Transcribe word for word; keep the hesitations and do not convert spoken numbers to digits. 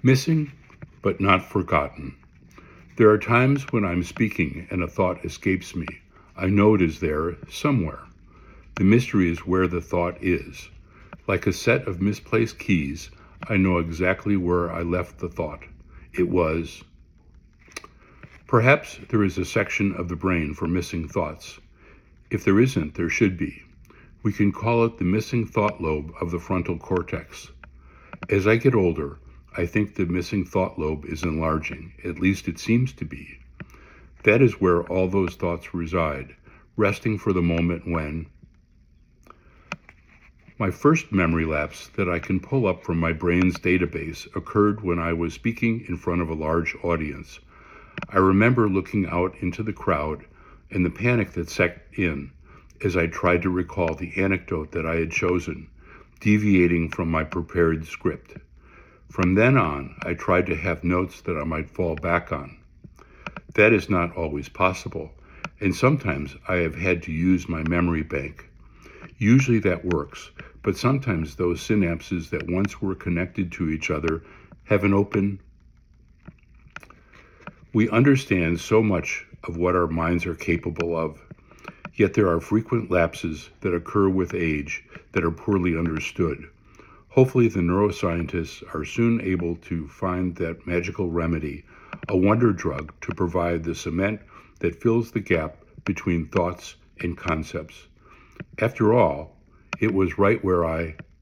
Missing, but not forgotten. There are times when I'm speaking and a thought escapes me. I know it is there somewhere. The mystery is where the thought is. Like a set of misplaced keys, I know exactly where I left the thought. It was. Perhaps there is a section of the brain for missing thoughts. If there isn't, there should be. We can call it the missing thought lobe of the frontal cortex. As I get older, I think the missing thought lobe is enlarging, at least it seems to be. That is where all those thoughts reside, resting for the moment when. My first memory lapse that I can pull up from my brain's database occurred when I was speaking in front of a large audience. I remember looking out into the crowd and the panic that set in as I tried to recall the anecdote that I had chosen, deviating from my prepared script. From then on, I tried to have notes that I might fall back on. That is not always possible, and sometimes I have had to use my memory bank. Usually that works, but sometimes those synapses that once were connected to each other have an open. We understand so much of what our minds are capable of, yet there are frequent lapses that occur with age that are poorly understood. Hopefully the neuroscientists are soon able to find that magical remedy, a wonder drug to provide the cement that fills the gap between thoughts and concepts. After all, it was right where I